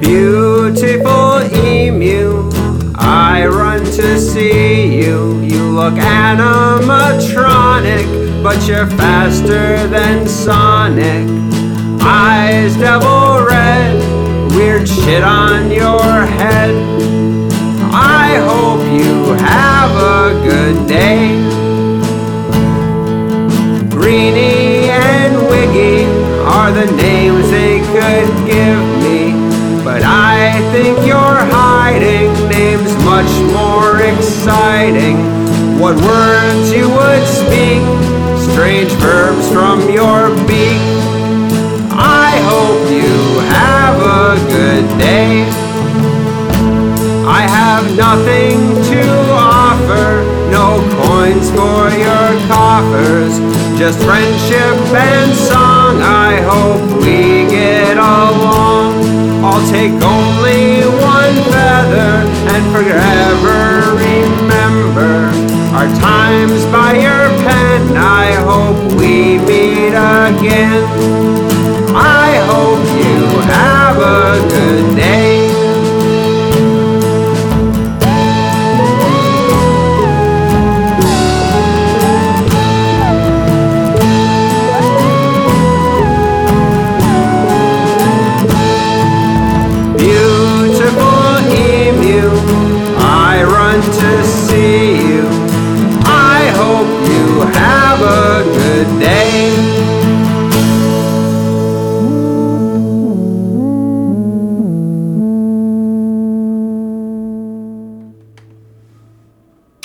beautiful emu, I run to see you. You look animatronic, but you're faster than Sonic. Eyes devil red, weird shit on your head. I hope you have a good day. Greenie and Wiggy are the names they could give me, but I think you're hiding names much more exciting. What words you would speak, strange verbs from your beak. I hope you have a good day. I have nothing to offer, no coins for your coffers, just friendship and song. I hope we get along. I'll take only one feather and forever remember our times by your pen. I hope we meet again.